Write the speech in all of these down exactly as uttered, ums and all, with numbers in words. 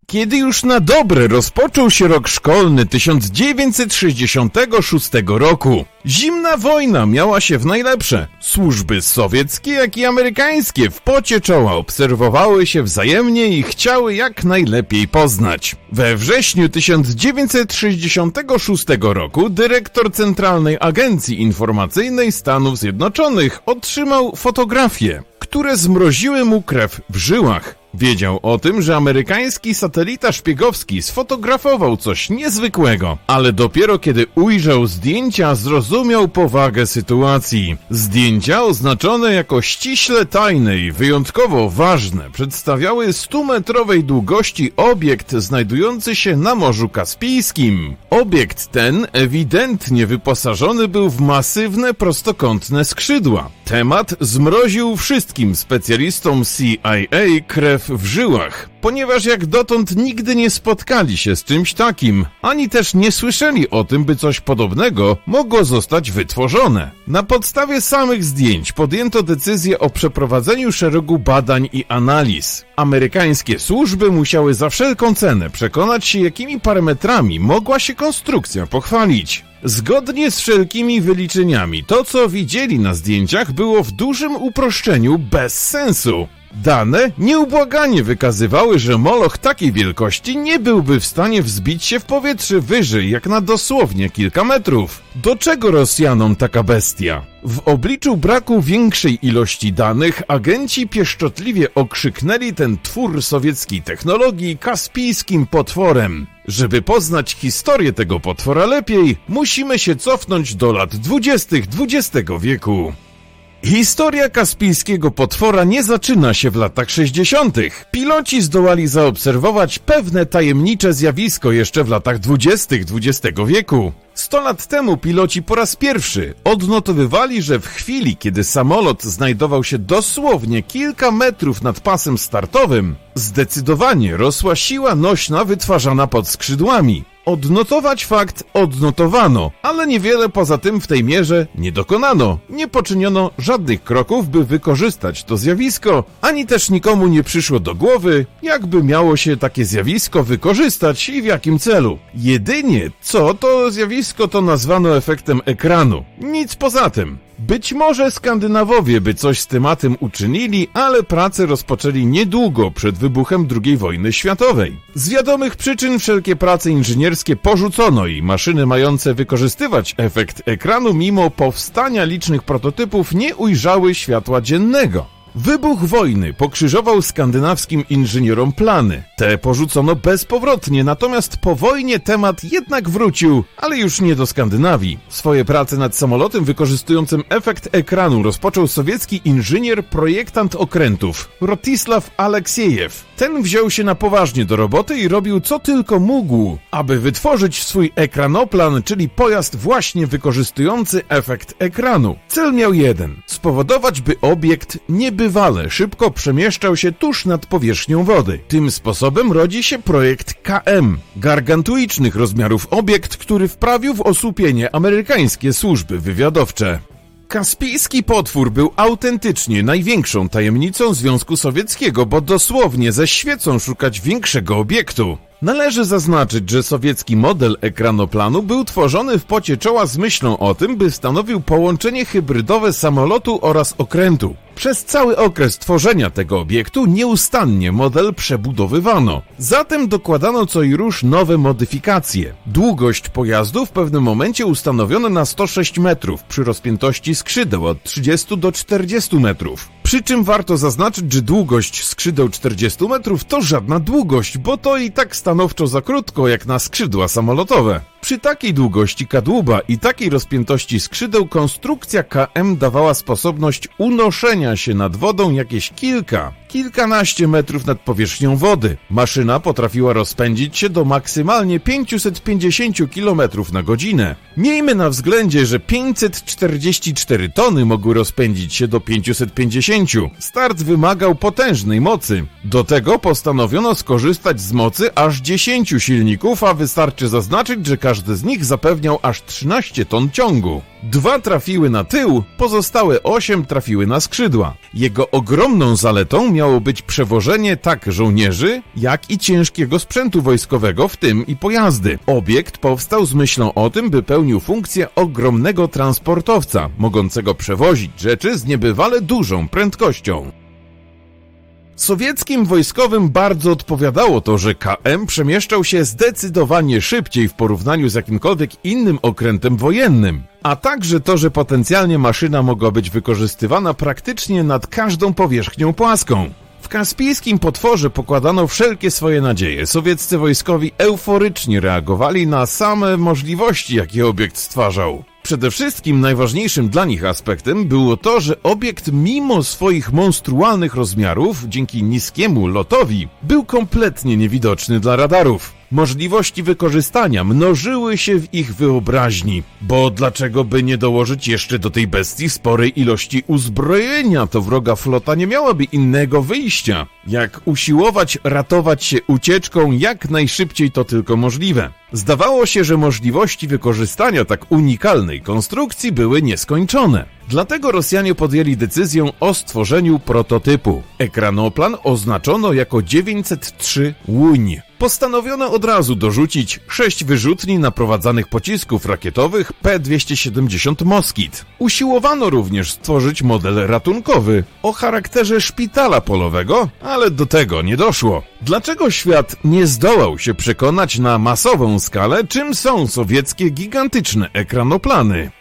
Kiedy już na dobre rozpoczął się rok szkolny tysiąc dziewięćset sześćdziesiątego szóstego roku, zimna wojna miała się w najlepsze. Służby sowieckie, jak i amerykańskie w pocie czoła obserwowały się wzajemnie i chciały jak najlepiej poznać. We wrześniu tysiąc dziewięćset sześćdziesiątego szóstego roku dyrektor Centralnej Agencji Informacyjnej Stanów Zjednoczonych otrzymał fotografie, które zmroziły mu krew w żyłach. Wiedział o tym, że amerykański satelita szpiegowski sfotografował coś niezwykłego, ale dopiero kiedy ujrzał zdjęcia, zrozumiał powagę sytuacji. Zdjęcia, oznaczone jako ściśle tajne i wyjątkowo ważne, przedstawiały stumetrowej długości obiekt znajdujący się na Morzu Kaspijskim. Obiekt ten ewidentnie wyposażony był w masywne, prostokątne skrzydła. Temat zmroził wszystkim specjalistom C I A krew w żyłach, ponieważ jak dotąd nigdy nie spotkali się z czymś takim, ani też nie słyszeli o tym, by coś podobnego mogło zostać wytworzone. Na podstawie samych zdjęć podjęto decyzję o przeprowadzeniu szeregu badań i analiz. Amerykańskie służby musiały za wszelką cenę przekonać się, jakimi parametrami mogła się konstrukcja pochwalić. Zgodnie z wszelkimi wyliczeniami, to co widzieli na zdjęciach było w dużym uproszczeniu bez sensu. Dane nieubłaganie wykazywały, że moloch takiej wielkości nie byłby w stanie wzbić się w powietrze wyżej jak na dosłownie kilka metrów. Do czego Rosjanom taka bestia? W obliczu braku większej ilości danych agenci pieszczotliwie okrzyknęli ten twór sowieckiej technologii kaspijskim potworem. Żeby poznać historię tego potwora lepiej, musimy się cofnąć do lat dwudziestych dwudziestego wieku. Historia kaspijskiego potwora nie zaczyna się w latach sześćdziesiątych. Piloci zdołali zaobserwować pewne tajemnicze zjawisko jeszcze w latach dwudziestych dwudziestego wieku. Sto lat temu piloci po raz pierwszy odnotowywali, że w chwili, kiedy samolot znajdował się dosłownie kilka metrów nad pasem startowym, zdecydowanie rosła siła nośna wytwarzana pod skrzydłami. Odnotować fakt odnotowano, ale niewiele poza tym w tej mierze nie dokonano. Nie poczyniono żadnych kroków, by wykorzystać to zjawisko, ani też nikomu nie przyszło do głowy, jakby miało się takie zjawisko wykorzystać i w jakim celu. Jedynie co to zjawisko to nazwano efektem ekranu. Nic poza tym. Być może Skandynawowie by coś z tematem uczynili, ale prace rozpoczęli niedługo przed wybuchem drugiej wojny światowej. Z wiadomych przyczyn wszelkie prace inżynierskie porzucono i maszyny mające wykorzystywać efekt ekranu mimo powstania licznych prototypów nie ujrzały światła dziennego. Wybuch wojny pokrzyżował skandynawskim inżynierom plany. Te porzucono bezpowrotnie, natomiast po wojnie temat jednak wrócił, ale już nie do Skandynawii. Swoje prace nad samolotem wykorzystującym efekt ekranu rozpoczął sowiecki inżynier, projektant okrętów Rotisław Aleksiejew. Ten wziął się na poważnie do roboty i robił co tylko mógł, aby wytworzyć swój ekranoplan, czyli pojazd właśnie wykorzystujący efekt ekranu. Cel miał jeden – spowodować, by obiekt niebywale szybko przemieszczał się tuż nad powierzchnią wody. Tym sposobem rodzi się projekt K M, gargantuicznych rozmiarów obiekt, który wprawił w osłupienie amerykańskie służby wywiadowcze. Kaspijski potwór był autentycznie największą tajemnicą Związku Sowieckiego, bo dosłownie ze świecą szukać większego obiektu. Należy zaznaczyć, że sowiecki model ekranoplanu był tworzony w pocie czoła z myślą o tym, by stanowił połączenie hybrydowe samolotu oraz okrętu. Przez cały okres tworzenia tego obiektu nieustannie model przebudowywano. Zatem dokładano co i róż nowe modyfikacje. Długość pojazdu w pewnym momencie ustanowiono na sto sześć metrów przy rozpiętości skrzydeł od trzydziestu do czterdziestu metrów. Przy czym warto zaznaczyć, że długość skrzydeł czterdziestu metrów to żadna długość, bo to i tak stanowczo za krótko jak na skrzydła samolotowe. Przy takiej długości kadłuba i takiej rozpiętości skrzydeł konstrukcja K M dawała sposobność unoszenia się nad wodą jakieś kilka, kilkanaście metrów nad powierzchnią wody. Maszyna potrafiła rozpędzić się do maksymalnie pięćset pięćdziesiąt kilometrów na godzinę. Miejmy na względzie, że pięćset czterdzieści cztery tony mogły rozpędzić się do pięćset pięćdziesiąt. Start wymagał potężnej mocy. Do tego postanowiono skorzystać z mocy aż dziesięciu silników, a wystarczy zaznaczyć, że każdy z nich zapewniał aż trzynaście ton ciągu. Dwa trafiły na tył, pozostałe osiem trafiły na skrzydła. Jego ogromną zaletą miało być przewożenie tak żołnierzy, jak i ciężkiego sprzętu wojskowego, w tym i pojazdy. Obiekt powstał z myślą o tym, by pełnił funkcję ogromnego transportowca, mogącego przewozić rzeczy z niebywale dużą prędkością. Sowieckim wojskowym bardzo odpowiadało to, że K M przemieszczał się zdecydowanie szybciej w porównaniu z jakimkolwiek innym okrętem wojennym, a także to, że potencjalnie maszyna mogła być wykorzystywana praktycznie nad każdą powierzchnią płaską. W kaspijskim potworze pokładano wszelkie swoje nadzieje. Sowieccy wojskowi euforycznie reagowali na same możliwości, jakie obiekt stwarzał. Przede wszystkim najważniejszym dla nich aspektem było to, że obiekt mimo swoich monstrualnych rozmiarów, dzięki niskiemu lotowi, był kompletnie niewidoczny dla radarów. Możliwości wykorzystania mnożyły się w ich wyobraźni, bo dlaczego by nie dołożyć jeszcze do tej bestii sporej ilości uzbrojenia, to wroga flota nie miałaby innego wyjścia, jak usiłować ratować się ucieczką jak najszybciej to tylko możliwe. Zdawało się, że możliwości wykorzystania tak unikalnej konstrukcji były nieskończone. Dlatego Rosjanie podjęli decyzję o stworzeniu prototypu. Ekranoplan oznaczono jako dziewięćset trzy Łuń. Postanowiono od razu dorzucić sześć wyrzutni naprowadzanych pocisków rakietowych P dwieście siedemdziesiąt Moskit. Usiłowano również stworzyć model ratunkowy o charakterze szpitala polowego, ale do tego nie doszło. Dlaczego świat nie zdołał się przekonać na masową skalę, czym są sowieckie gigantyczne ekranoplany?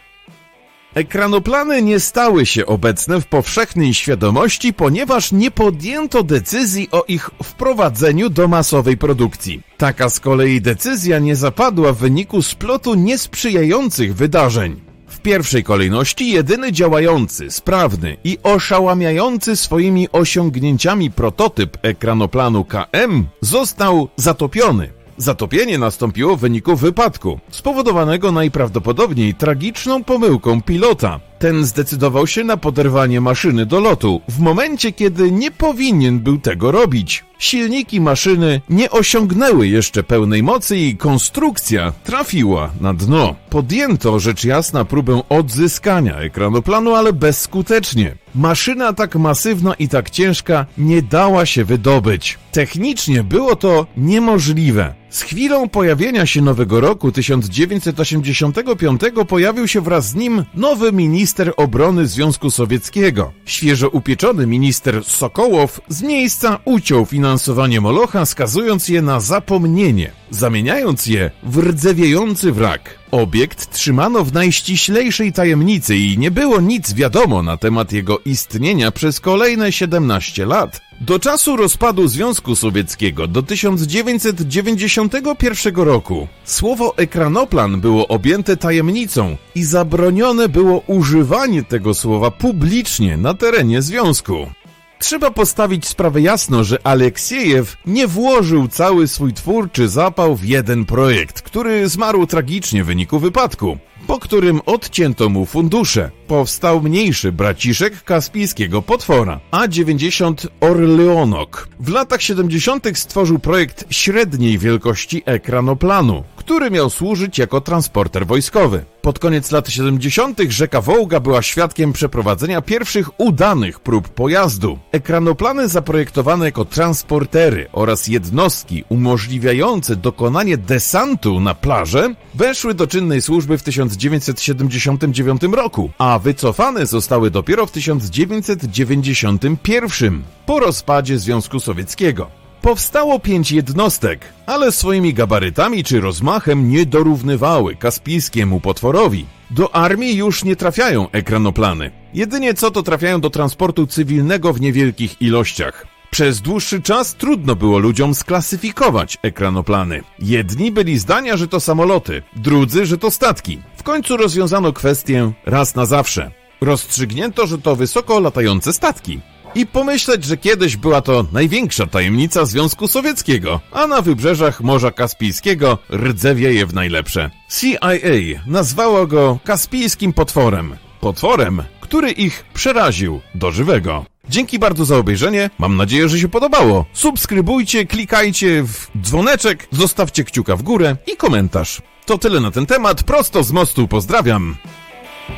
Ekranoplany nie stały się obecne w powszechnej świadomości, ponieważ nie podjęto decyzji o ich wprowadzeniu do masowej produkcji. Taka z kolei decyzja nie zapadła w wyniku splotu niesprzyjających wydarzeń. W pierwszej kolejności jedyny działający, sprawny i oszałamiający swoimi osiągnięciami prototyp ekranoplanu K M został zatopiony. Zatopienie nastąpiło w wyniku wypadku, spowodowanego najprawdopodobniej tragiczną pomyłką pilota. Ten zdecydował się na poderwanie maszyny do lotu, w momencie kiedy nie powinien był tego robić. Silniki maszyny nie osiągnęły jeszcze pełnej mocy i konstrukcja trafiła na dno. Podjęto rzecz jasna próbę odzyskania ekranoplanu, ale bezskutecznie. Maszyna tak masywna i tak ciężka nie dała się wydobyć. Technicznie było to niemożliwe. Z chwilą pojawienia się nowego roku tysiąc dziewięćset osiemdziesiątego piątego pojawił się wraz z nim nowy minister obrony Związku Sowieckiego. Świeżo upieczony minister Sokołow z miejsca uciął finansowanie Molocha, skazując je na zapomnienie, zamieniając je w rdzewiejący wrak. Obiekt trzymano w najściślejszej tajemnicy i nie było nic wiadomo na temat jego istnienia przez kolejne siedemnaście lat. Do czasu rozpadu Związku Sowieckiego do tysiąc dziewięćset dziewięćdziesiątego pierwszego roku słowo ekranoplan było objęte tajemnicą i zabronione było używanie tego słowa publicznie na terenie Związku. Trzeba postawić sprawę jasno, że Aleksiejew nie włożył cały swój twórczy zapał w jeden projekt, który zmarł tragicznie w wyniku wypadku, po którym odcięto mu fundusze. Powstał mniejszy braciszek kaspijskiego potwora, A dziewięćdziesiąt Orleonok. W latach siedemdziesiątych stworzył projekt średniej wielkości ekranoplanu, który miał służyć jako transporter wojskowy. Pod koniec lat siedemdziesiątych rzeka Wołga była świadkiem przeprowadzenia pierwszych udanych prób pojazdu. Ekranoplany zaprojektowane jako transportery oraz jednostki umożliwiające dokonanie desantu na plażę weszły do czynnej służby w tysiąc dziewięćset siedemdziesiątym dziewiątym roku, a wycofane zostały dopiero w tysiąc dziewięćset dziewięćdziesiątym pierwszym, po rozpadzie Związku Sowieckiego. Powstało pięć jednostek, ale swoimi gabarytami czy rozmachem nie dorównywały kaspijskiemu potworowi. Do armii już nie trafiają ekranoplany. Jedynie co to trafiają do transportu cywilnego w niewielkich ilościach. Przez dłuższy czas trudno było ludziom sklasyfikować ekranoplany. Jedni byli zdania, że to samoloty, drudzy, że to statki. W końcu rozwiązano kwestię raz na zawsze. Rozstrzygnięto, że to wysoko latające statki. I pomyśleć, że kiedyś była to największa tajemnica Związku Sowieckiego, a na wybrzeżach Morza Kaspijskiego rdzewieje w najlepsze. C I A nazwało go kaspijskim potworem. Potworem, który ich przeraził do żywego. Dzięki bardzo za obejrzenie, mam nadzieję, że się podobało. Subskrybujcie, klikajcie w dzwoneczek, zostawcie kciuka w górę i komentarz. To tyle na ten temat, prosto z mostu pozdrawiam.